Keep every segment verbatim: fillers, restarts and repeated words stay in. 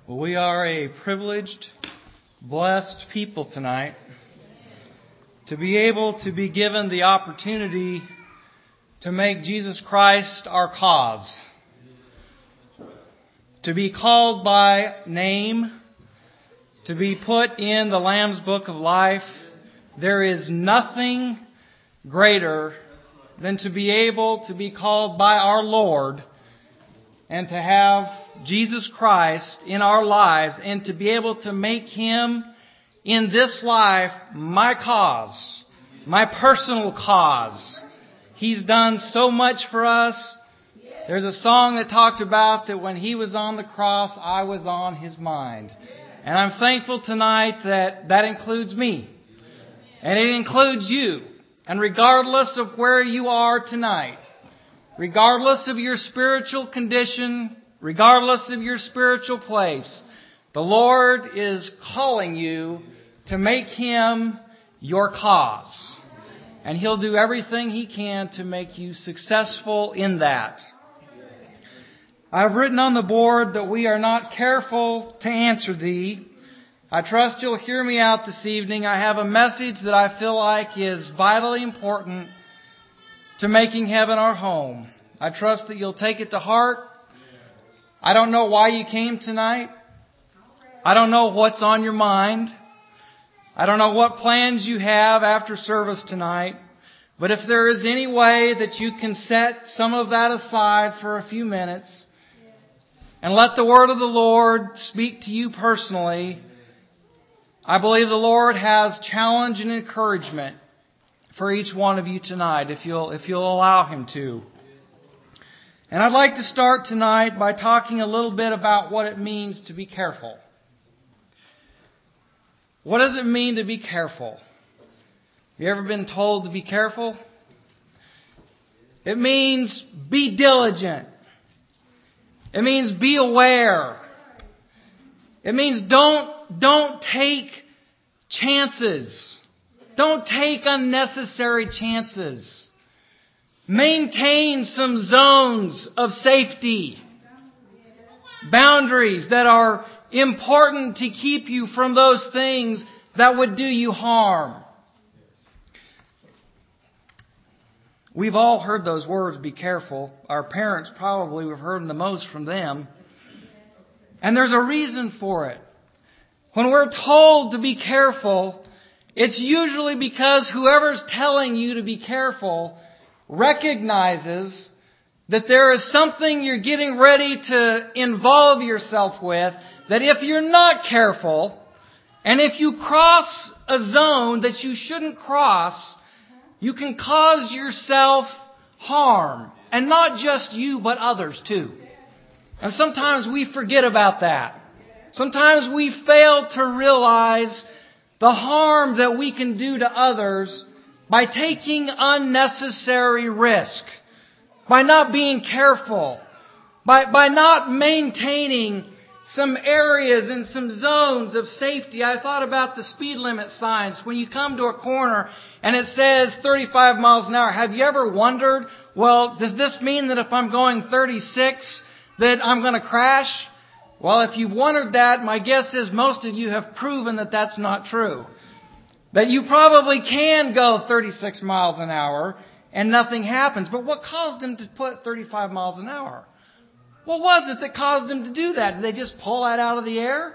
We are a privileged, blessed people tonight to be able to be given the opportunity to make Jesus Christ our cause. To be called by name, to be put in the Lamb's Book of Life. There is nothing greater than to be able to be called by our Lord and to have Jesus Christ in our lives and to be able to make Him in this life my cause, my personal cause. He's done so much for us. There's a song that talked about that when He was on the cross, I was on His mind. And I'm thankful tonight that that includes me. And it includes you. And regardless of where you are tonight, regardless of your spiritual condition, regardless of your spiritual place, the Lord is calling you to make Him your cause. And He'll do everything He can to make you successful in that. I've written on the board that we are not careful to answer Thee. I trust you'll hear me out this evening. I have a message that I feel like is vitally important to making heaven our home. I trust that you'll take it to heart. I don't know why you came tonight. I don't know what's on your mind. I don't know what plans you have after service tonight. But if there is any way that you can set some of that aside for a few minutes and let the word of the Lord speak to you personally, I believe the Lord has challenge and encouragement for each one of you tonight, if you'll, if you'll allow Him to. And I'd like to start tonight by talking a little bit about what it means to be careful. What does it mean to be careful? Have you ever been told to be careful? It means be diligent. It means be aware. It means don't, don't take chances. Don't take unnecessary chances. Maintain some zones of safety. Boundaries that are important to keep you from those things that would do you harm. We've all heard those words, be careful. Our parents probably have heard them the most from them. And there's a reason for it. When we're told to be careful, it's usually because whoever's telling you to be careful recognizes that there is something you're getting ready to involve yourself with, that if you're not careful, and if you cross a zone that you shouldn't cross, you can cause yourself harm. And not just you, but others too. And sometimes we forget about that. Sometimes we fail to realize the harm that we can do to others by taking unnecessary risk, by not being careful, by, by not maintaining some areas and some zones of safety. I thought about the speed limit signs. When you come to a corner and it says thirty-five miles an hour, have you ever wondered, well, does this mean that if I'm going thirty-six, that I'm going to crash? Well, if you've wondered that, my guess is most of you have proven that that's not true. That you probably can go thirty-six miles an hour and nothing happens. But what caused him to put thirty-five miles an hour? What was it that caused him to do that? Did they just pull that out of the air?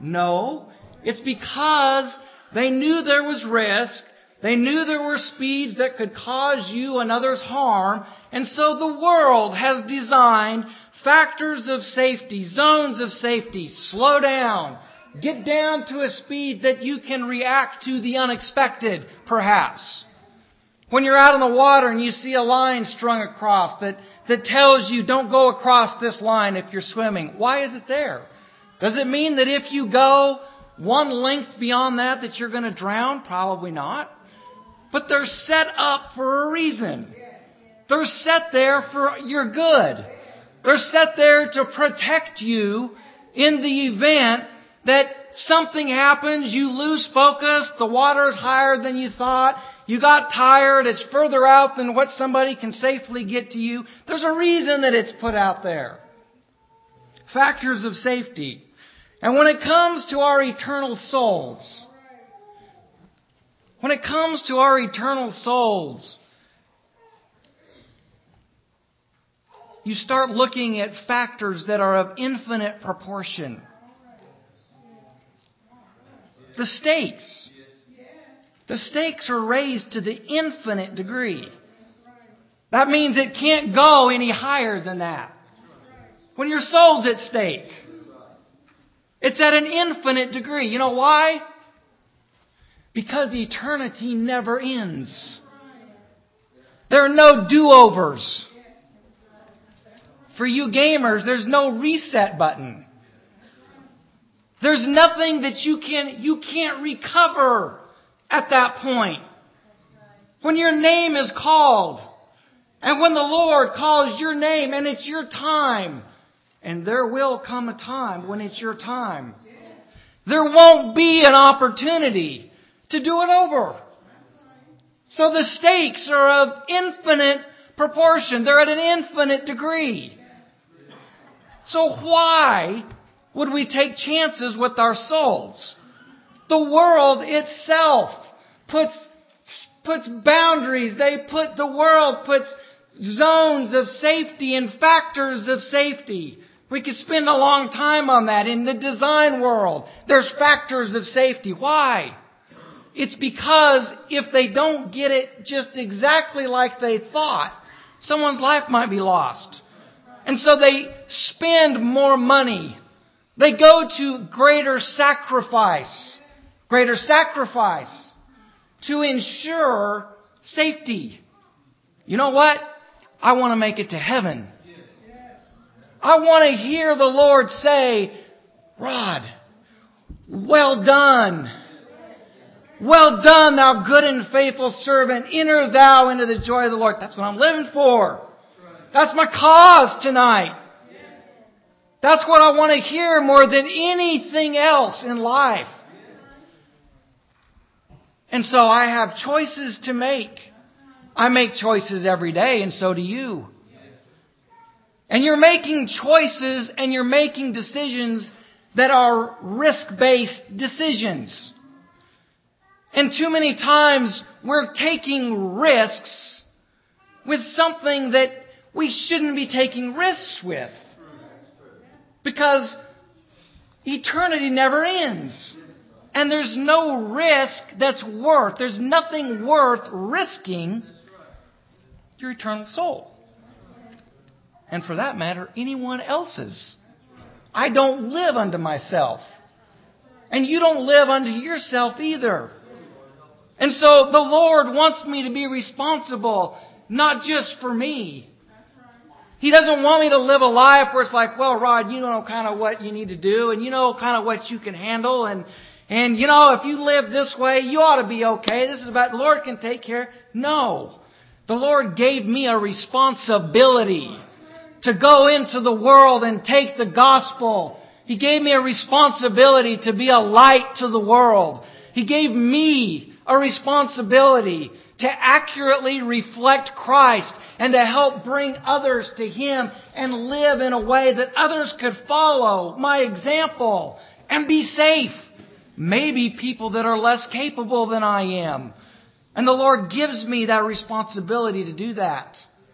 No. It's because they knew there was risk. They knew there were speeds that could cause you and others harm. And so the world has designed factors of safety, zones of safety. Slow down. Get down to a speed that you can react to the unexpected, perhaps. When you're out on the water and you see a line strung across that, that tells you don't go across this line if you're swimming. Why is it there? Does it mean that if you go one length beyond that, that you're going to drown? Probably not. But they're set up for a reason. They're set there for your good. They're set there to protect you in the event that something happens, you lose focus, the water's higher than you thought, you got tired, it's further out than what somebody can safely get to you. There's a reason that it's put out there. Factors of safety. And when it comes to our eternal souls, when it comes to our eternal souls, you start looking at factors that are of infinite proportion. The stakes. The stakes are raised to the infinite degree. That means it can't go any higher than that. When your soul's at stake, it's at an infinite degree. You know why? Because eternity never ends. There are no do-overs. For you gamers, there's no reset button. There's nothing that you can, you can't recover at that point. When your name is called, and when the Lord calls your name and it's your time, and there will come a time when it's your time, there won't be an opportunity to do it over. So the stakes are of infinite proportion. They're at an infinite degree. So why would we take chances with our souls? The world itself puts, puts boundaries. They put, the world puts zones of safety and factors of safety. We could spend a long time on that. In the design world, there's factors of safety. Why? It's because if they don't get it just exactly like they thought, someone's life might be lost. And so they spend more money. They go to greater sacrifice, greater sacrifice to ensure safety. You know what? I want to make it to heaven. I want to hear the Lord say, Rod, well done. Well done, thou good and faithful servant. Enter thou into the joy of the Lord. That's what I'm living for. That's my cause tonight. That's what I want to hear more than anything else in life. And so I have choices to make. I make choices every day, and so do you. And you're making choices and you're making decisions that are risk-based decisions. And too many times we're taking risks with something that we shouldn't be taking risks with. Because eternity never ends. And there's no risk that's worth, there's nothing worth risking your eternal soul. And for that matter, anyone else's. I don't live unto myself. And you don't live unto yourself either. And so the Lord wants me to be responsible, not just for me. He doesn't want me to live a life where it's like, well, Rod, you know kind of what you need to do, and you know kind of what you can handle, and and you know, if you live this way, you ought to be okay. This is about the Lord can take care. No. The Lord gave me a responsibility to go into the world and take the gospel. He gave me a responsibility to be a light to the world. He gave me a responsibility to accurately reflect Christ and to help bring others to Him and live in a way that others could follow my example and be safe. Maybe people that are less capable than I am. And the Lord gives me that responsibility to do that.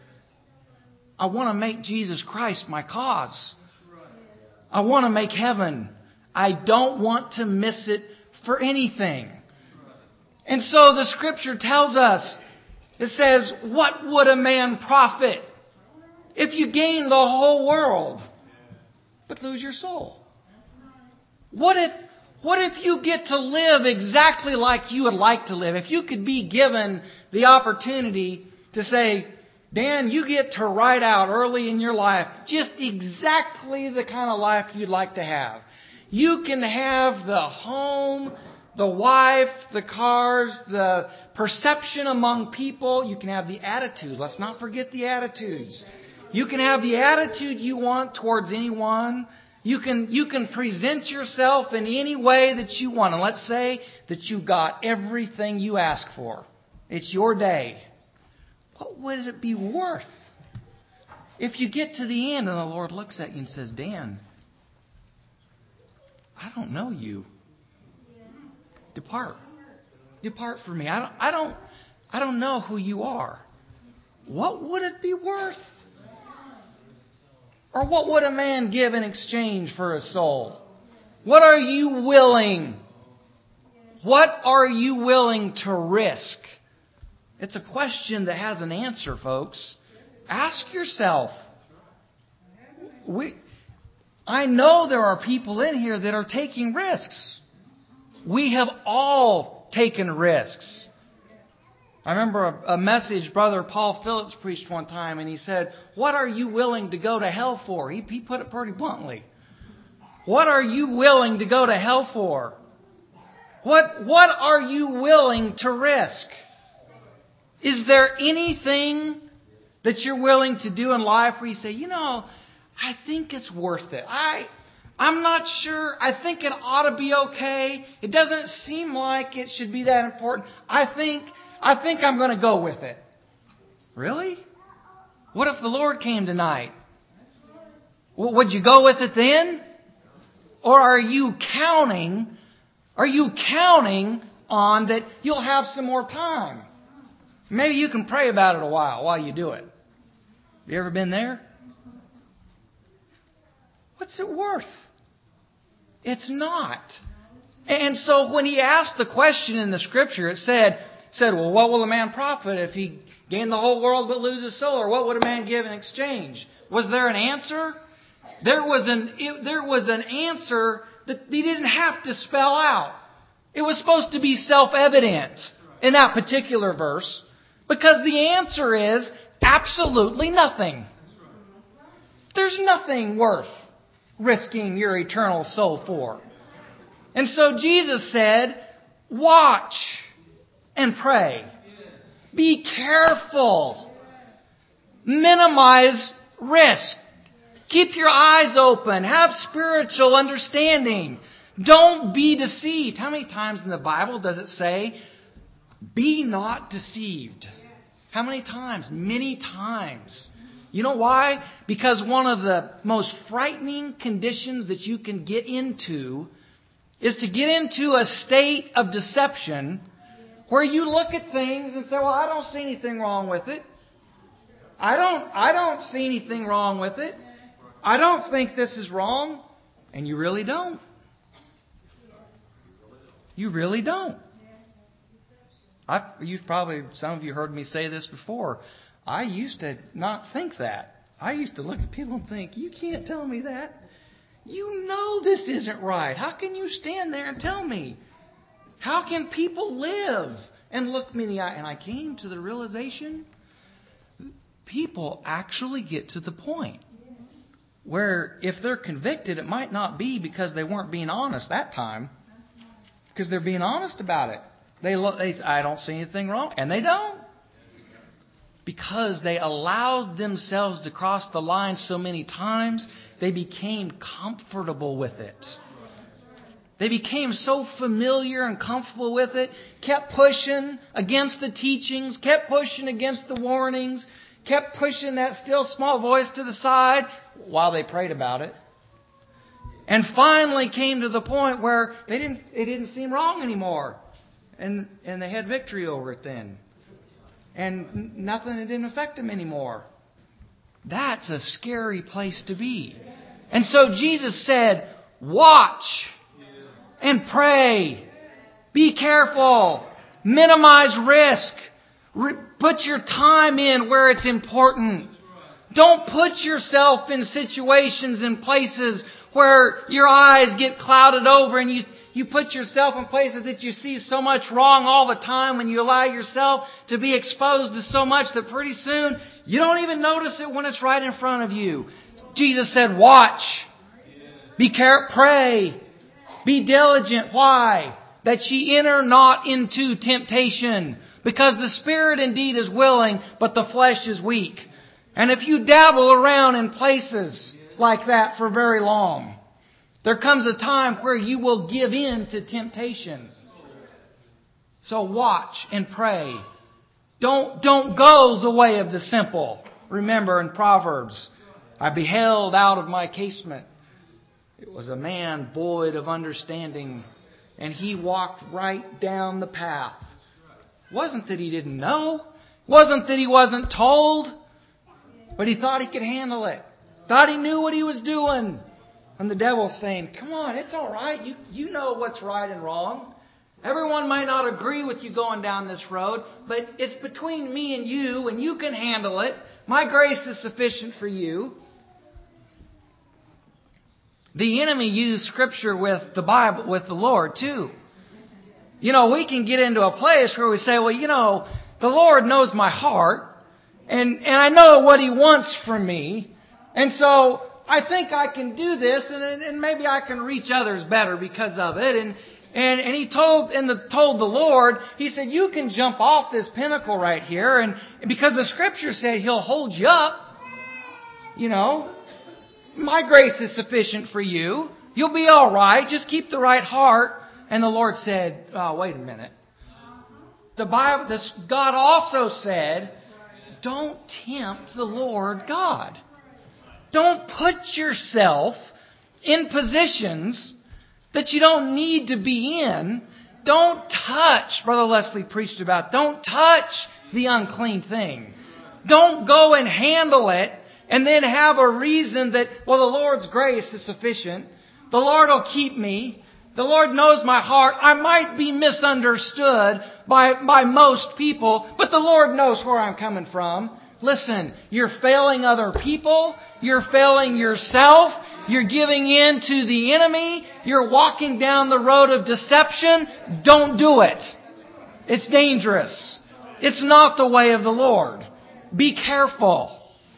I want to make Jesus Christ my cause. I want to make heaven. I don't want to miss it for anything. And so the Scripture tells us, it says, what would a man profit if you gain the whole world but lose your soul? What if, what if you get to live exactly like you would like to live? If you could be given the opportunity to say, Dan, you get to write out early in your life just exactly the kind of life you'd like to have. You can have the home, the wife, the cars, the perception among people. You can have the attitude. Let's not forget the attitudes. You can have the attitude you want towards anyone. You can, you can present yourself in any way that you want. And let's say that you got everything you ask for. It's your day. What would it be worth if you get to the end and the Lord looks at you and says, Dan, I don't know you. Depart. Depart from me. I don't, I don't, I don't know who you are. What would it be worth? Or what would a man give in exchange for a soul? What are you willing? What are you willing to risk? It's a question that has an answer, folks. Ask yourself. We, I know there are people in here that are taking risks. We have all taken risks. I remember a, a message Brother Paul Phillips preached one time, and he said, what are you willing to go to hell for? He, he put it pretty bluntly. What are you willing to go to hell for? What, what are you willing to risk? Is there anything that you're willing to do in life where you say, you know, I think it's worth it. I, I'm not sure. I think it ought to be okay. It doesn't seem like it should be that important. I think, I think I'm going to go with it. Really? What if the Lord came tonight? Well, would you go with it then? Or are you counting, are you counting on that you'll have some more time? Maybe you can pray about it a while while you do it. Have you ever been there? What's it worth? It's not. And so when he asked the question in the scripture, it said, said, well, what will a man profit if he gain the whole world but lose his soul? Or what would a man give in exchange? Was there an answer? There was an, it, there was an answer that he didn't have to spell out. It was supposed to be self-evident in that particular verse, because the answer is absolutely nothing. There's nothing worth risking your eternal soul for. And so Jesus said, watch and pray. Be careful. Minimize risk. Keep your eyes open. Have spiritual understanding. Don't be deceived. How many times in the Bible does it say, be not deceived? How many times? Many times. You know why? Because one of the most frightening conditions that you can get into is to get into a state of deception where you look at things and say, well, I don't see anything wrong with it. I don't, I don't see anything wrong with it. I don't think this is wrong. And you really don't. You really don't. I've, you've probably, some of you heard me say this before. I used to not think that. I used to look at people and think, you can't tell me that. You know this isn't right. How can you stand there and tell me? How can people live and look me in the eye? And I came to the realization, people actually get to the point where if they're convicted, it might not be because they weren't being honest that time. Because they're being honest about it. They look, they say, I don't see anything wrong. And they don't. Because they allowed themselves to cross the line so many times, they became comfortable with it. They became so familiar and comfortable with it, kept pushing against the teachings, kept pushing against the warnings, kept pushing that still small voice to the side while they prayed about it. And finally came to the point where they didn't, it didn't seem wrong anymore. And, and they had victory over it then. And nothing, it didn't affect them anymore. That's a scary place to be. And so Jesus said, watch and pray. Be careful. Minimize risk. Re- put your time in where it's important. Don't put yourself in situations and places where your eyes get clouded over and you You put yourself in places that you see so much wrong all the time when you allow yourself to be exposed to so much that pretty soon you don't even notice it when it's right in front of you. Jesus said, watch. Be careful. Pray. Be diligent. Why? That ye enter not into temptation. Because the spirit indeed is willing, but the flesh is weak. And if you dabble around in places like that for very long, there comes a time where you will give in to temptation. So watch and pray. Don't, don't go the way of the simple. Remember in Proverbs, I beheld out of my casement. It was a man void of understanding, and he walked right down the path. It wasn't that he didn't know. It wasn't that he wasn't told. But he thought he could handle it. Thought he knew what he was doing. And the devil's saying, come on, it's all right. You, you know what's right and wrong. Everyone might not agree with you going down this road, but it's between me and you, and you can handle it. My grace is sufficient for you. The enemy used Scripture with the Bible, with the Lord too. You know, we can get into a place where we say, well, you know, the Lord knows my heart, and, and I know what He wants from me, and so I think I can do this, and, and maybe I can reach others better because of it. And and, and He told and the, told the Lord, He said, you can jump off this pinnacle right here, and because the Scripture said He'll hold you up, you know. My grace is sufficient for you. You'll be all right. Just keep the right heart. And the Lord said, oh, wait a minute. The Bible, this, God also said, don't tempt the Lord God. Don't put yourself in positions that you don't need to be in. Don't touch, Brother Leslie preached about, don't touch the unclean thing. Don't go and handle it and then have a reason that, well, the Lord's grace is sufficient. The Lord will keep me. The Lord knows my heart. I might be misunderstood by, by most people, but the Lord knows where I'm coming from. Listen, you're failing other people. You're failing yourself. You're giving in to the enemy. You're walking down the road of deception. Don't do it. It's dangerous. It's not the way of the Lord. Be careful.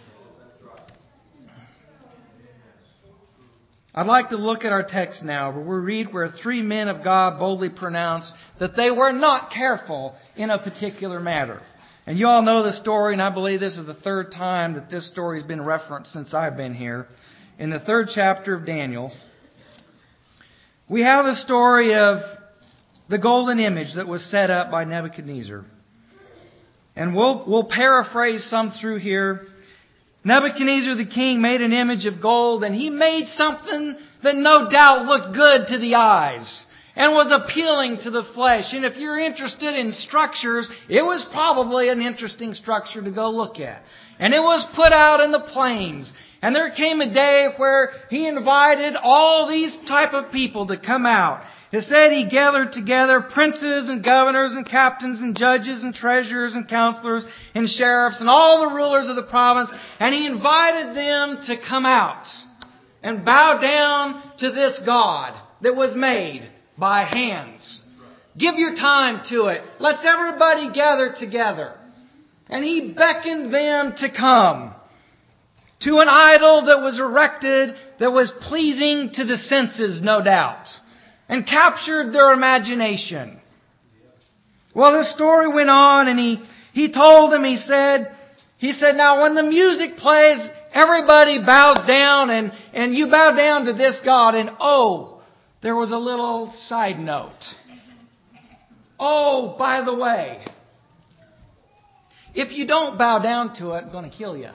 I'd like to look at our text now, where we read where three men of God boldly pronounced that they were not careful in a particular matter. And you all know the story, and I believe this is the third time that this story has been referenced since I've been here. In the third chapter of Daniel, we have the story of the golden image that was set up by Nebuchadnezzar. And we'll, we'll paraphrase some through here. Nebuchadnezzar the king made an image of gold, and he made something that no doubt looked good to the eyes and was appealing to the flesh. And if you're interested in structures, it was probably an interesting structure to go look at. And it was put out in the plains. And there came a day where he invited all these type of people to come out. It said he gathered together princes and governors and captains and judges and treasurers and counselors and sheriffs and all the rulers of the province. And he invited them to come out and bow down to this God that was made by hands. Give your time to it. Let's everybody gather together. And he beckoned them to come to an idol that was erected, that was pleasing to the senses, no doubt, and captured their imagination. Well, this story went on, and he, he told them, he said, he said, now when the music plays, everybody bows down, and, and you bow down to this God. And oh, there was a little side note. Oh, by the way, if you don't bow down to it, I'm going to kill you.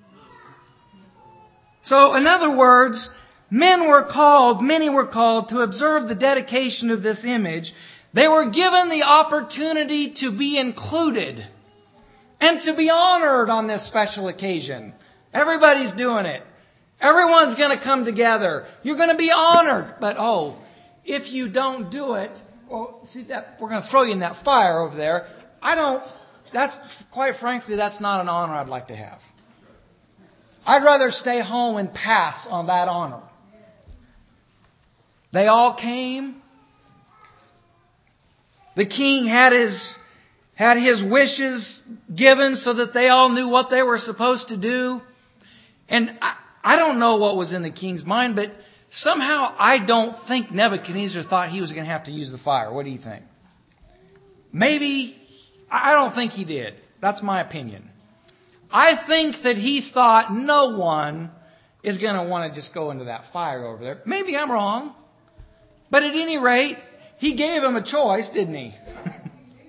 So, in other words, men were called, many were called to observe the dedication of this image. They were given the opportunity to be included and to be honored on this special occasion. Everybody's doing it. Everyone's going to come together. You're going to be honored. But oh, if you don't do it, well, see that we're going to throw you in that fire over there. I don't, that's, quite frankly, that's not an honor I'd like to have. I'd rather stay home and pass on that honor. They all came. The king had his, had his wishes given so that they all knew what they were supposed to do. And I, I don't know what was in the king's mind, but somehow I don't think Nebuchadnezzar thought he was going to have to use the fire. What do you think? Maybe, I don't think he did. That's my opinion. I think that he thought no one is going to want to just go into that fire over there. Maybe I'm wrong. But at any rate, he gave him a choice, didn't he?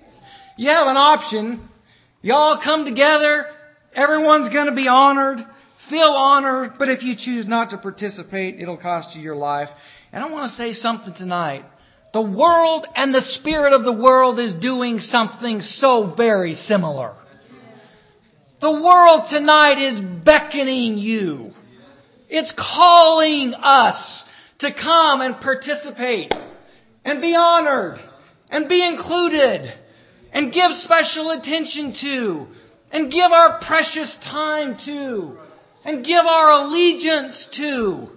You have an option. You all come together. Everyone's going to be honored. feel honored, but if you choose not to participate, it'll cost you your life. And I want to say something tonight. The world and the spirit of the world is doing something so very similar. The world tonight is beckoning you. It's calling us to come and participate and be honored and be included and give special attention to and give our precious time to and give our allegiance to.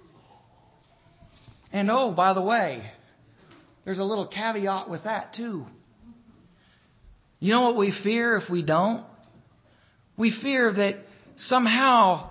And oh, by the way, there's a little caveat with that too. You know what we fear if we don't? We fear that somehow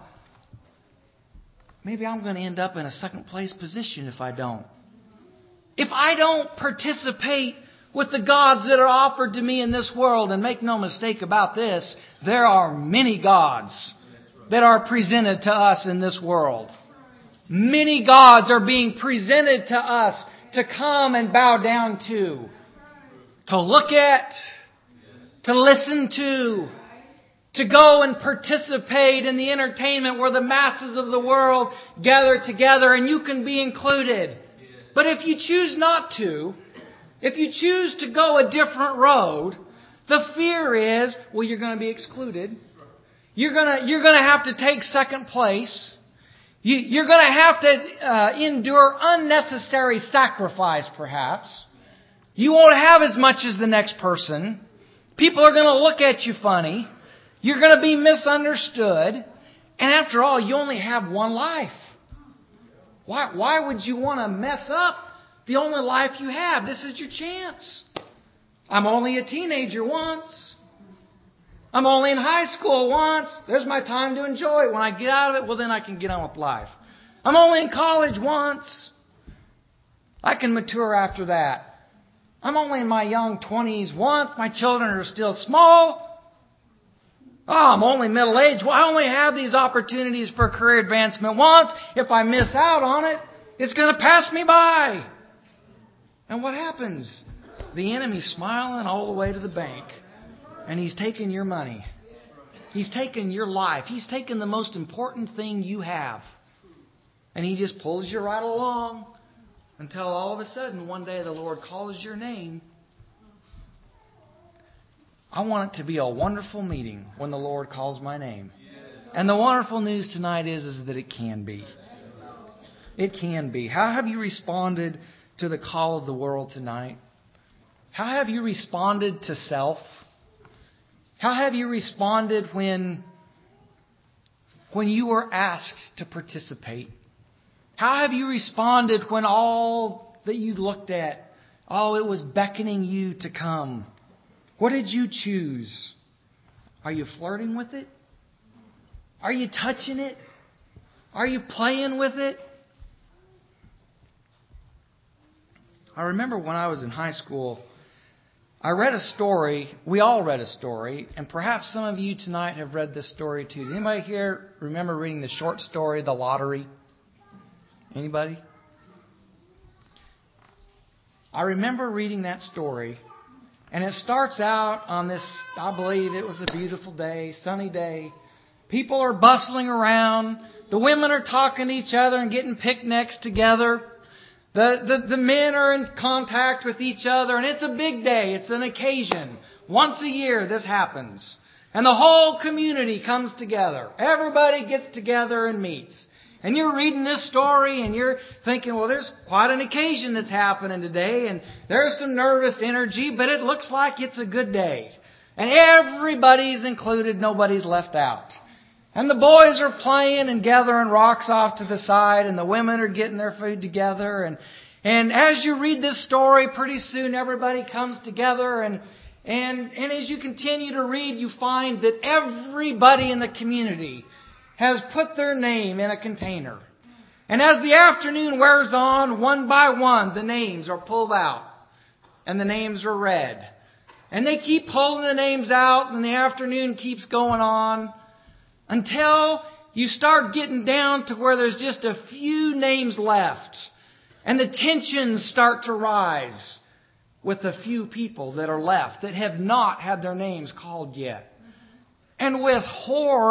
maybe I'm going to end up in a second place position if I don't. If I don't participate with the gods that are offered to me in this world, and make no mistake about this, there are many gods that are presented to us in this world. Many gods are being presented to us to come and bow down to, to look at, to listen to, to go and participate in the entertainment where the masses of the world gather together and you can be included. But if you choose not to, if you choose to go a different road, the fear is, well, you're going to be excluded. You're going to, you're going to have to take second place. You, you're going to have to uh, endure unnecessary sacrifice, perhaps. You won't have as much as the next person. People are going to look at you funny. You're going to be misunderstood. And after all, you only have one life. Why, why would you want to mess up the only life you have? This is your chance. I'm only a teenager once. I'm only in high school once. There's my time to enjoy it. When I get out of it, well, then I can get on with life. I'm only in college once. I can mature after that. I'm only in my young twenties once. My children are still small. Oh, I'm only middle-aged. Well, I only have these opportunities for career advancement once. If I miss out on it, it's going to pass me by. And what happens? The enemy's smiling all the way to the bank. And he's taken your money. He's taken your life. He's taken the most important thing you have. And he just pulls you right along until all of a sudden one day the Lord calls your name. I want it to be a wonderful meeting when the Lord calls my name. And the wonderful news tonight is, is that it can be. It can be. How have you responded to the call of the world tonight? How have you responded to self? How have you responded when, when you were asked to participate? How have you responded when all that you looked at, oh, it was beckoning you to come? What did you choose? Are you flirting with it? Are you touching it? Are you playing with it? I remember when I was in high school, I read a story. We all read a story. And perhaps some of you tonight have read this story too. Does anybody here remember reading the short story, The Lottery? Anybody? I remember reading that story. And it starts out on this, I believe it was a beautiful day, sunny day. People are bustling around. The women are talking to each other and getting picnics together. The, the, the men are in contact with each other. And it's a big day. It's an occasion. Once a year this happens. And the whole community comes together. Everybody gets together and meets. And you're reading this story and you're thinking, well, there's quite an occasion that's happening today. And there's some nervous energy, but it looks like it's a good day. And everybody's included. Nobody's left out. And the boys are playing and gathering rocks off to the side. And the women are getting their food together. And, and as you read this story, pretty soon everybody comes together. And, and, and as you continue to read, you find that everybody in the community has put their name in a container. And as the afternoon wears on, one by one, the names are pulled out. And the names are read. And they keep pulling the names out, and the afternoon keeps going on until you start getting down to where there's just a few names left. And the tensions start to rise with the few people that are left that have not had their names called yet. And with horror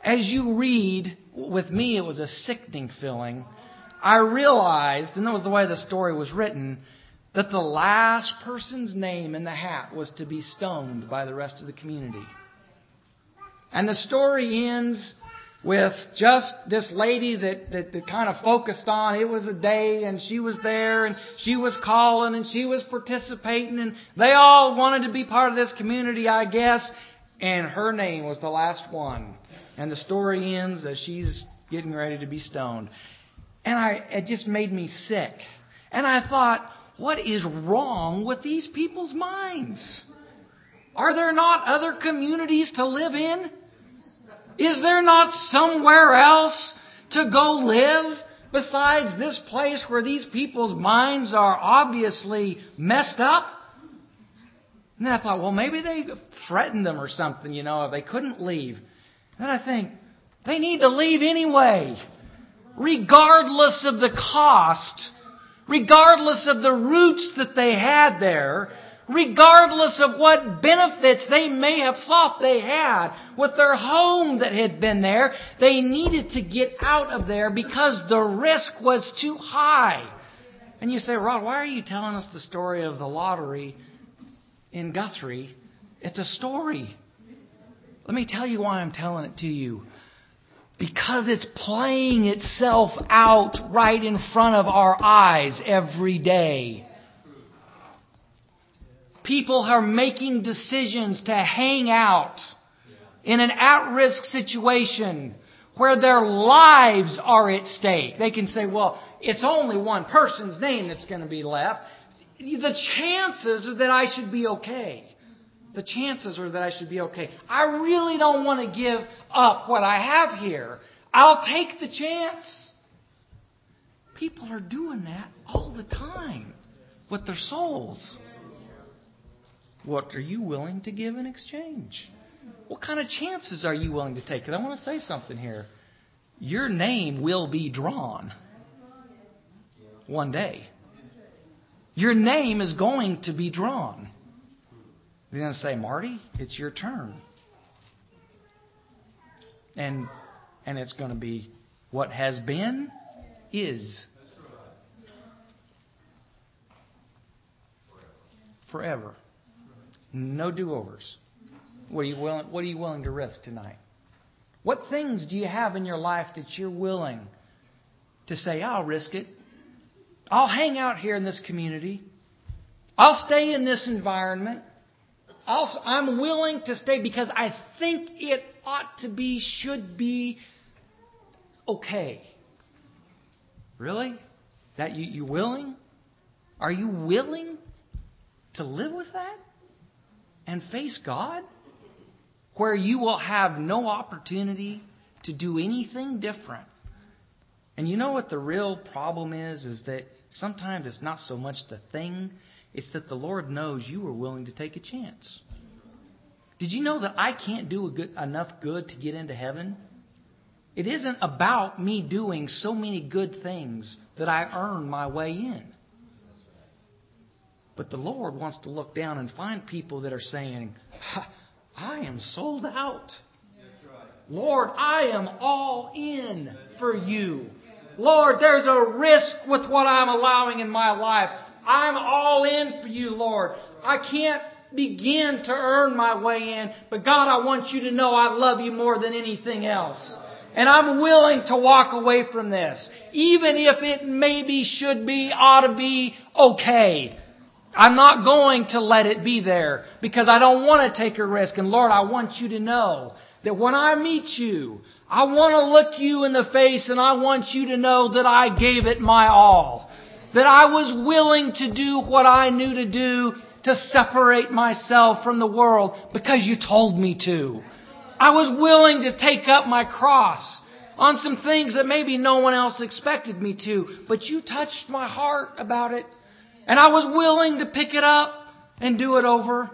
as you read, with me it was a sickening feeling. I realized, and that was the way the story was written, that the last person's name in the hat was to be stoned by the rest of the community. And the story ends with just this lady that, that, that kind of focused on, it was a day and she was there and she was calling and she was participating and they all wanted to be part of this community, I guess. And her name was the last one. And the story ends as she's getting ready to be stoned. And I, it just made me sick. And I thought, what is wrong with these people's minds? Are there not other communities to live in? Is there not somewhere else to go live besides this place where these people's minds are obviously messed up? And then I thought, well, maybe they threatened them or something, you know, if they couldn't leave. Then I think, they need to leave anyway. Regardless of the cost, regardless of the roots that they had there, regardless of what benefits they may have thought they had with their home that had been there, they needed to get out of there because the risk was too high. And you say, Rod, why are you telling us the story of the lottery in Guthrie? It's a story. Let me tell you why I'm telling it to you. Because it's playing itself out right in front of our eyes every day. People are making decisions to hang out in an at-risk situation where their lives are at stake. They can say, well, it's only one person's name that's going to be left. The chances are that I should be okay. The chances are that I should be okay. I really don't want to give up what I have here. I'll take the chance. People are doing that all the time with their souls. What are you willing to give in exchange? What kind of chances are you willing to take? Because I want to say something here. Your name will be drawn one day. Your name is going to be drawn. They're going to say, Marty, it's your turn. And and it's going to be what has been is. Forever. No do-overs. What are you willing, what are you willing to risk tonight? What things do you have in your life that you're willing to say, I'll risk it. I'll hang out here in this community. I'll stay in this environment. I'll, I'm willing to stay because I think it ought to be, should be okay. Really? That you, you willing? Are you willing to live with that? And face God, where you will have no opportunity to do anything different. And you know what the real problem is? Is that sometimes it's not so much the thing, it's that the Lord knows you are willing to take a chance. Did you know that I can't do a good, enough good to get into heaven? It isn't about me doing so many good things that I earn my way in. But the Lord wants to look down and find people that are saying, I am sold out. Lord, I am all in for you. Lord, there's a risk with what I'm allowing in my life. I'm all in for you, Lord. I can't begin to earn my way in. But God, I want you to know I love you more than anything else. And I'm willing to walk away from this. Even if it maybe, should be, ought to be okay. I'm not going to let it be there because I don't want to take a risk. And Lord, I want you to know that when I meet you, I want to look you in the face and I want you to know that I gave it my all. That I was willing to do what I knew to do to separate myself from the world because you told me to. I was willing to take up my cross on some things that maybe no one else expected me to. But you touched my heart about it. And I was willing to pick it up and do it over.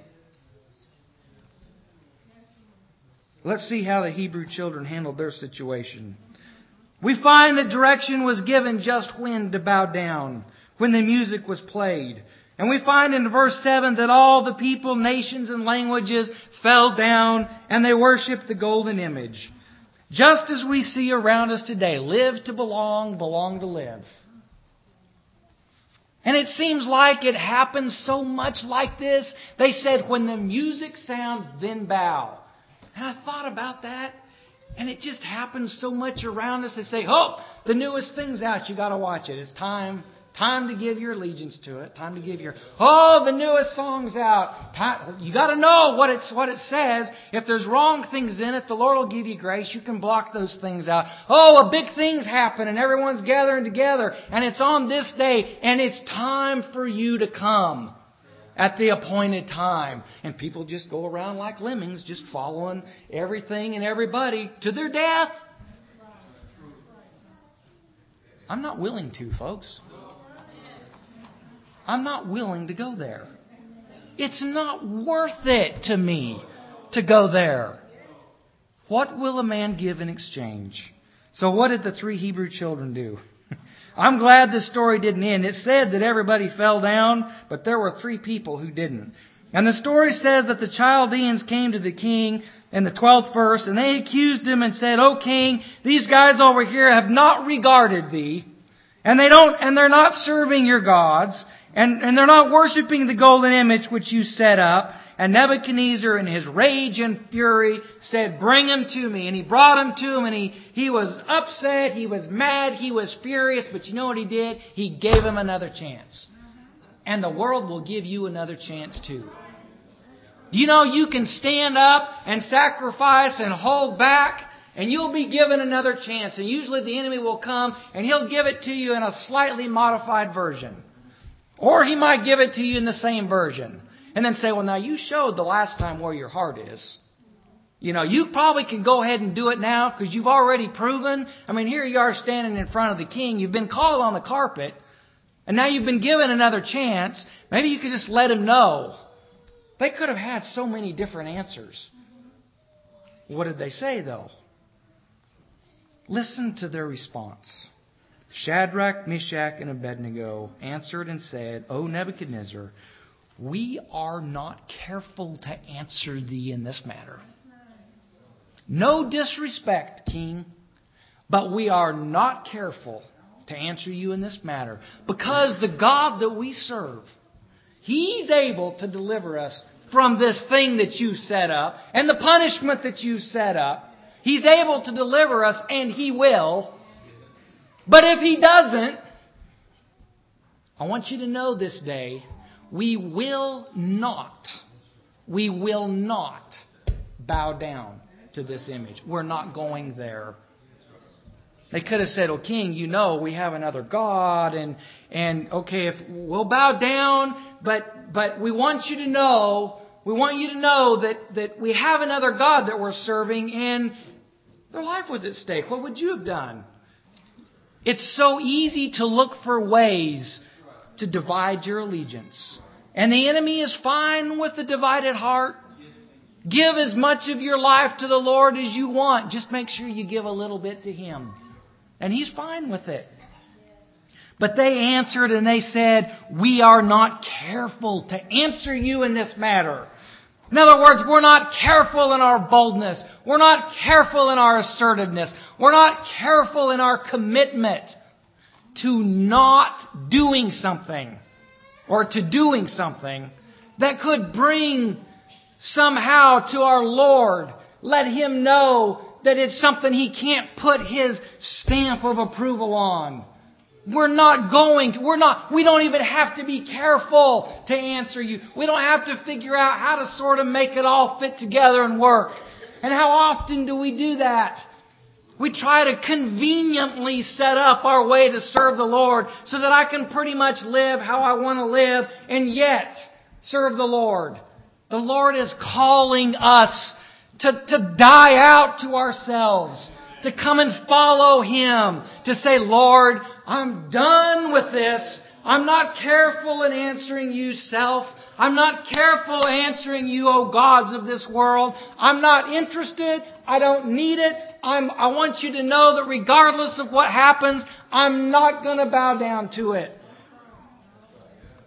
Let's see how the Hebrew children handled their situation. We find that direction was given just when to bow down, when the music was played. And we find in verse seven that all the people, nations, and languages fell down and they worshipped the golden image. Just as we see around us today, live to belong, belong to live. And it seems like it happens so much like this. They said, when the music sounds, then bow. And I thought about that. And it just happens so much around us. They say, oh, the newest thing's out. You got to watch it. It's time. Time to give your allegiance to it. Time to give your, oh, the newest song's out. Time, you got to know what it's what it says. If there's wrong things in it, the Lord will give you grace. You can block those things out. Oh, a big thing's happening. Everyone's gathering together. And it's on this day. And it's time for you to come at the appointed time. And people just go around like lemmings, just following everything and everybody to their death. I'm not willing to, folks. I'm not willing to go there. It's not worth it to me to go there. What will a man give in exchange? So what did the three Hebrew children do? I'm glad this story didn't end. It said that everybody fell down, but there were three people who didn't. And the story says that the Chaldeans came to the king in the twelfth verse, and they accused him and said, "O king, these guys over here have not regarded thee, and they don't, and they're not serving your gods. And, and they're not worshiping the golden image which you set up." And Nebuchadnezzar, in his rage and fury, said, "Bring him to me." And he brought him to him, and he, he was upset, he was mad, he was furious. But you know what he did? He gave him another chance. And the world will give you another chance too. You know, you can stand up and sacrifice and hold back, and you'll be given another chance. And usually the enemy will come, and he'll give it to you in a slightly modified version. Or he might give it to you in the same version. And then say, well, now you showed the last time where your heart is. You know, you probably can go ahead and do it now because you've already proven. I mean, here you are standing in front of the king. You've been called on the carpet. And now you've been given another chance. Maybe you could just let him know. They could have had so many different answers. What did they say, though? Listen to their response. Shadrach, Meshach, and Abednego answered and said, "O Nebuchadnezzar, we are not careful to answer thee in this matter. No disrespect, king, but we are not careful to answer you in this matter. Because the God that we serve, He's able to deliver us from this thing that you set up and the punishment that you set up. He's able to deliver us, and He will. But if He doesn't, I want you to know this day, we will not, we will not bow down to this image. We're not going there." They could have said, "Oh, king, you know we have another God, and and okay, if we'll bow down, but but we want you to know, we want you to know that that we have another God that we're serving, and their life was at stake. What would you have done?" It's so easy to look for ways to divide your allegiance. And the enemy is fine with a divided heart. Give as much of your life to the Lord as you want. Just make sure you give a little bit to Him. And He's fine with it. But they answered and they said, "We are not careful to answer you in this matter." In other words, we're not careful in our boldness. We're not careful in our assertiveness. We're not careful in our commitment to not doing something or to doing something that could bring somehow to our Lord, let Him know that it's something He can't put His stamp of approval on. We're not going to, we're not, we don't even have to be careful to answer you. We don't have to figure out how to sort of make it all fit together and work. And how often do we do that? We try to conveniently set up our way to serve the Lord so that I can pretty much live how I want to live and yet serve the Lord. The Lord is calling us to, to die out to ourselves, to come and follow Him, to say, "Lord, I'm done with this. I'm not careful in answering you, self. I'm not careful answering you, O gods of this world. I'm not interested. I don't need it. I'm, I want you to know that regardless of what happens, I'm not going to bow down to it."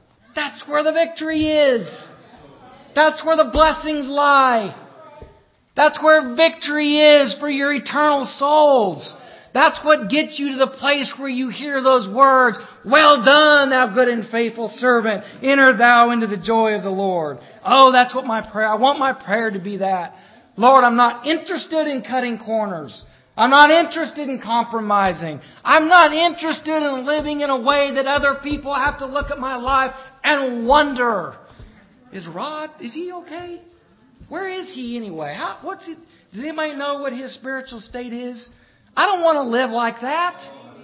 That's where the victory is. That's where the blessings lie. That's where victory is for your eternal souls. That's what gets you to the place where you hear those words, "Well done, thou good and faithful servant. Enter thou into the joy of the Lord." Oh, that's what my prayer, I want my prayer to be that. Lord, I'm not interested in cutting corners. I'm not interested in compromising. I'm not interested in living in a way that other people have to look at my life and wonder, is Rod, is he okay? Where is he anyway? How, what's he, does anybody know what his spiritual state is? I don't want to live like that.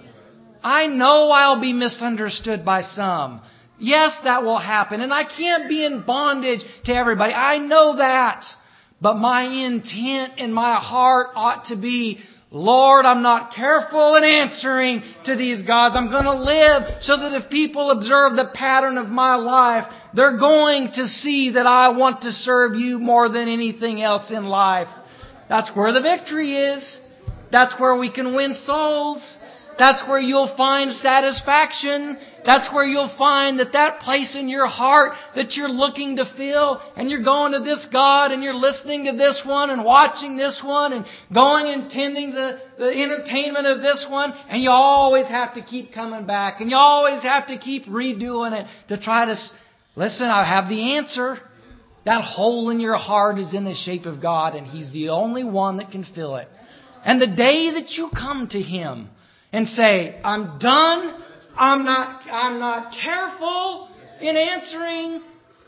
I know I'll be misunderstood by some. Yes, that will happen. And I can't be in bondage to everybody. I know that. But my intent in my heart ought to be, Lord, I'm not careful in answering to these gods. I'm going to live so that if people observe the pattern of my life, they're going to see that I want to serve you more than anything else in life. That's where the victory is. That's where we can win souls. That's where you'll find satisfaction. That's where you'll find that that place in your heart that you're looking to fill, and you're going to this God and you're listening to this one and watching this one and going and tending the, the entertainment of this one, and you always have to keep coming back and you always have to keep redoing it to try to, listen, I have the answer. That hole in your heart is in the shape of God, and He's the only one that can fill it. And the day that you come to Him and say, I'm done, I'm not, I'm not careful in answering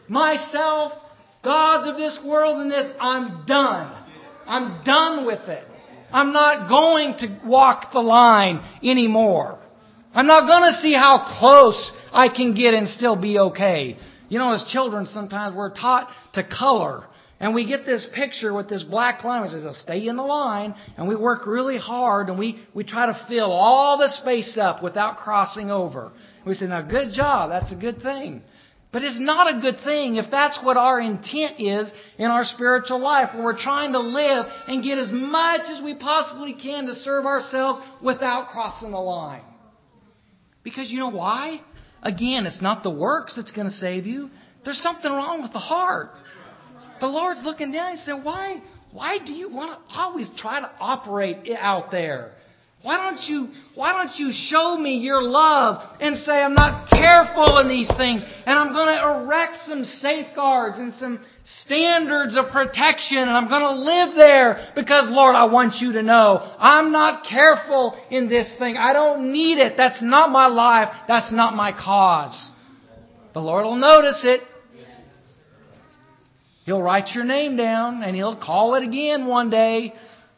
myself, gods of this world and this, I'm done. I'm done with it. I'm not going to walk the line anymore. I'm not going to see how close I can get and still be okay. You know, as children, sometimes we're taught to color. And we get this picture with this black line. We say, stay in the line. And we work really hard. And we, we try to fill all the space up without crossing over. We say, now, good job. That's a good thing. But it's not a good thing if that's what our intent is in our spiritual life. When we're trying to live and get as much as we possibly can to serve ourselves without crossing the line. Because you know why? Again, it's not the works that's going to save you. There's something wrong with the heart. The Lord's looking down and saying, why, why do you want to always try to operate out there? Why don't you, why don't you show me your love and say, I'm not careful in these things, and I'm going to erect some safeguards and some standards of protection, and I'm going to live there because, Lord, I want you to know I'm not careful in this thing. I don't need it. That's not my life. That's not my cause. The Lord will notice it. He'll write your name down and He'll call it again one day.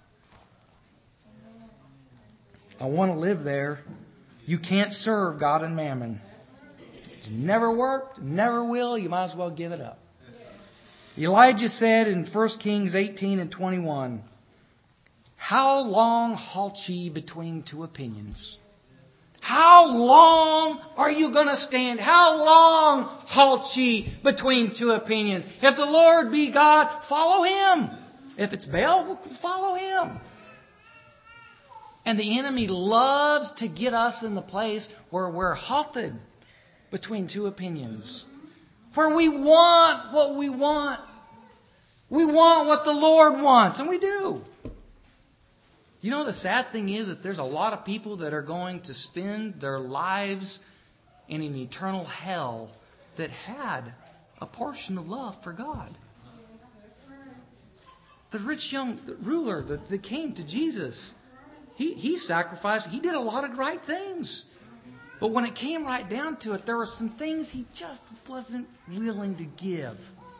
I want to live there. You can't serve God and mammon. It's never worked, never will. You might as well give it up. Elijah said in First Kings eighteen and twenty-one, how long halt ye between two opinions? How long are you going to stand? How long halt ye between two opinions? If the Lord be God, follow Him. If it's Baal, follow him. And the enemy loves to get us in the place where we're halted between two opinions. Where we want what we want. We want what the Lord wants, and we do. You know, the sad thing is that there's a lot of people that are going to spend their lives in an eternal hell that had a portion of love for God. The rich young ruler that, that came to Jesus, he, he sacrificed, he did a lot of right things. But when it came right down to it, there were some things he just wasn't willing to give.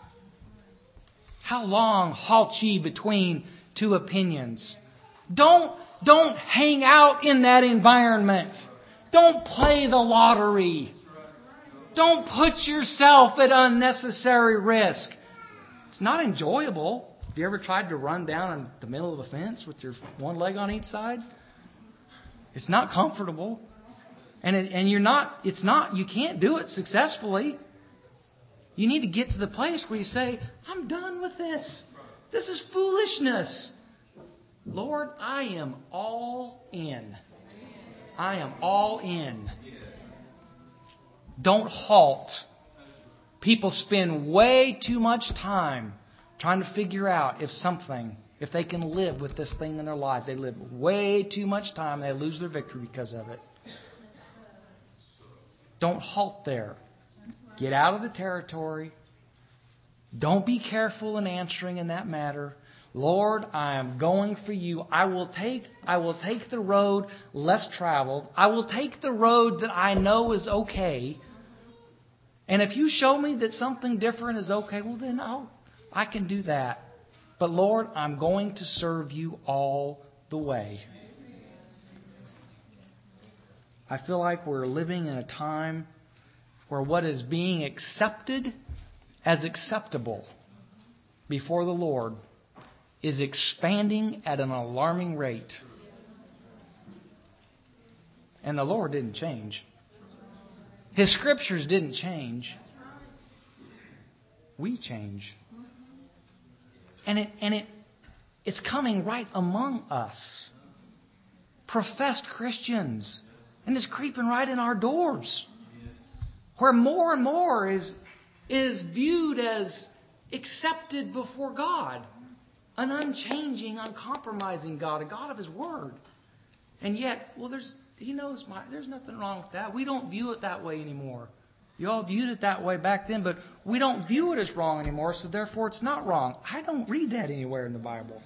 How long halt ye between two opinions? Don't, don't hang out in that environment. Don't play the lottery. Don't put yourself at unnecessary risk. It's not enjoyable. Have you ever tried to run down in the middle of the fence with your one leg on each side? It's not comfortable. And it, and you're not, it's not, you can't do it successfully. You need to get to the place where you say, I'm done with this. This is foolishness. Lord, I am all in. I am all in. Don't halt. People spend way too much time trying to figure out if something if they can live with this thing in their lives. They live way too much time and they lose their victory because of it. Don't halt there. Get out of the territory. Don't be careful in answering in that matter. Lord, I am going for you. I will take I will take the road less traveled. I will take the road that I know is okay. And if you show me that something different is okay, well then I'll, I can do that. But Lord, I'm going to serve you all the way. I feel like we're living in a time where what is being accepted as acceptable before the Lord is expanding at an alarming rate. And the Lord didn't change. His scriptures didn't change. We change. And it and it it's coming right among us. Professed Christians. And it's creeping right in our doors. Where more and more is, is viewed as accepted before God. An unchanging, uncompromising God. A God of His Word. And yet, well, there's He knows my, there's nothing wrong with that. We don't view it that way anymore. You all viewed it that way back then, but we don't view it as wrong anymore, so therefore it's not wrong. I don't read that anywhere in the Bible.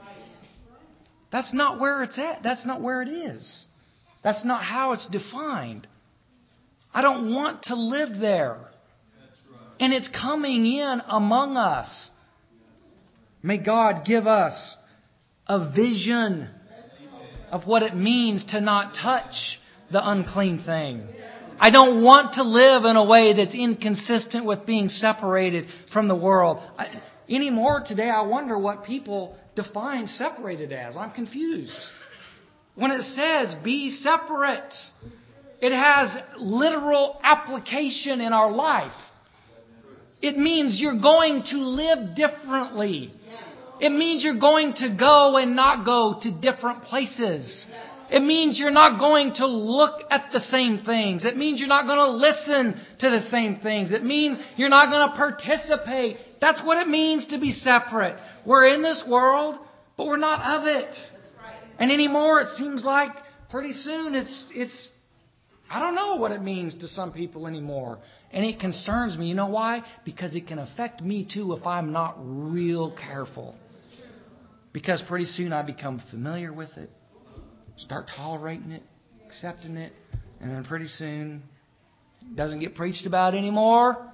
That's not where it's at. That's not where it is. That's not how it's defined. I don't want to live there. And it's coming in among us. May God give us a vision of what it means to not touch the unclean thing. I don't want to live in a way that's inconsistent with being separated from the world. I, anymore today, I wonder what people define separated as. I'm confused. When it says be separate, it has literal application in our life. It means you're going to live differently. It means you're going to go and not go to different places. It means you're not going to look at the same things. It means you're not going to listen to the same things. It means you're not going to participate. That's what it means to be separate. We're in this world, but we're not of it. And anymore, it seems like pretty soon it's, it's, I don't know what it means to some people anymore. And it concerns me. You know why? Because it can affect me too if I'm not real careful. Because pretty soon I become familiar with it, start tolerating it, accepting it, and then pretty soon it doesn't get preached about anymore.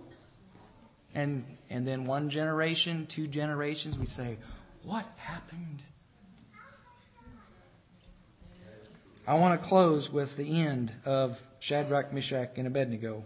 And and then one generation, two generations, we say, what happened? I want to close with the end of Shadrach, Meshach, and Abednego.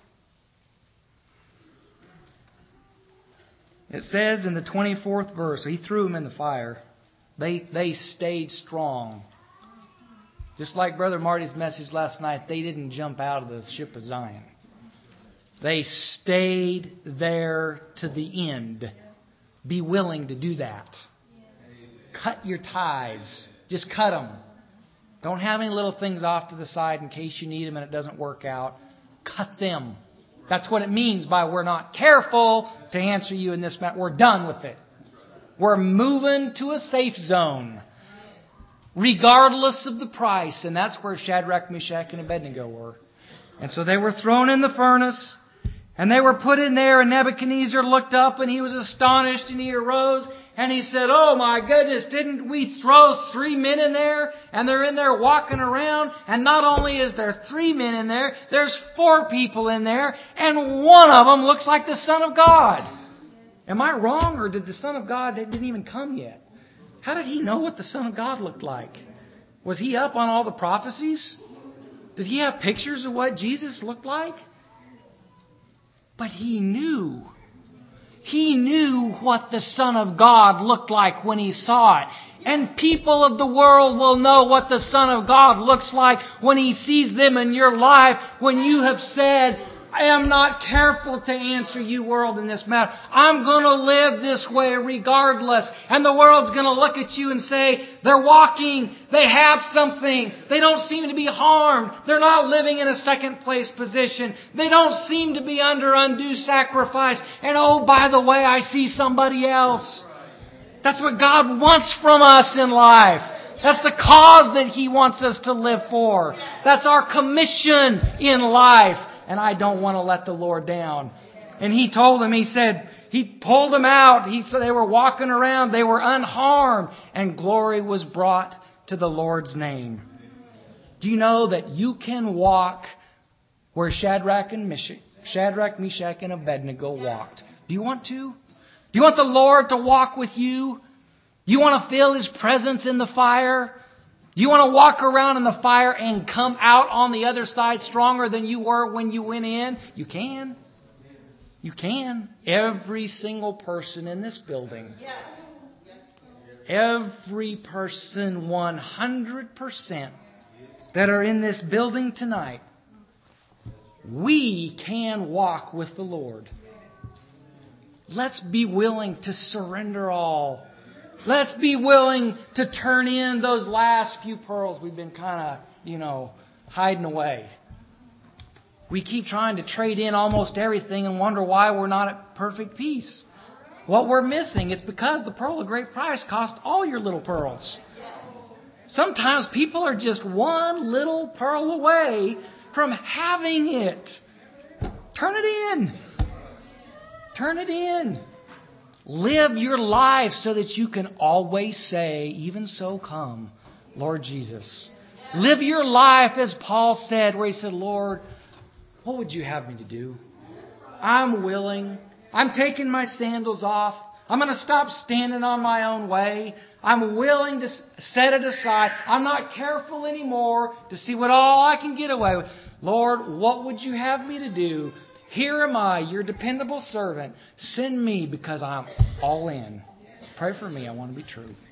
It says in the twenty-fourth verse, He threw them in the fire. They they stayed strong. Just like Brother Marty's message last night, they didn't jump out of the ship of Zion. They stayed there to the end. Be willing to do that. Cut your ties. Just cut them. Don't have any little things off to the side in case you need them and it doesn't work out. Cut them. That's what it means by we're not careful to answer you in this matter. We're done with it. We're moving to a safe zone. Regardless of the price. And that's where Shadrach, Meshach, and Abednego were. And so they were thrown in the furnace. And they were put in there. And Nebuchadnezzar looked up and he was astonished. And he arose and he said, oh my goodness, didn't we throw three men in there? And they're in there walking around. And not only is there three men in there, there's four people in there. And one of them looks like the Son of God. Am I wrong? Or did the Son of God didn't even come yet? How did he know what the Son of God looked like? Was he up on all the prophecies? Did he have pictures of what Jesus looked like? But he knew. He knew what the Son of God looked like when he saw it. And people of the world will know what the Son of God looks like when He sees them in your life. When you have said, I am not careful to answer you, world, in this matter. I'm going to live this way regardless. And the world's going to look at you and say, they're walking, they have something, they don't seem to be harmed, they're not living in a second place position, they don't seem to be under undue sacrifice. And oh, by the way, I see somebody else. That's what God wants from us in life. That's the cause that He wants us to live for. That's our commission in life. And I don't want to let the Lord down. And He told them, He said, He pulled them out. He said they were walking around. They were unharmed. And glory was brought to the Lord's name. Do you know that you can walk where Shadrach and Meshach, Shadrach, Meshach, and Abednego walked? Do you want to? Do you want the Lord to walk with you? Do you want to feel His presence in the fire? Do you want to walk around in the fire and come out on the other side stronger than you were when you went in? You can. You can. Every single person in this building. Every person, one hundred percent, that are in this building tonight, we can walk with the Lord. Let's be willing to surrender all. Let's be willing to turn in those last few pearls we've been kind of, you know, hiding away. We keep trying to trade in almost everything and wonder why we're not at perfect peace. What we're missing is because the pearl of great price cost all your little pearls. Sometimes people are just one little pearl away from having it. Turn it in. Turn it in. Live your life so that you can always say, even so come, Lord Jesus. Live your life as Paul said, where he said, Lord, what would you have me to do? I'm willing. I'm taking my sandals off. I'm going to stop standing on my own way. I'm willing to set it aside. I'm not careful anymore to see what all I can get away with. Lord, what would you have me to do? Here am I, your dependable servant. Send me because I'm all in. Pray for me. I want to be true.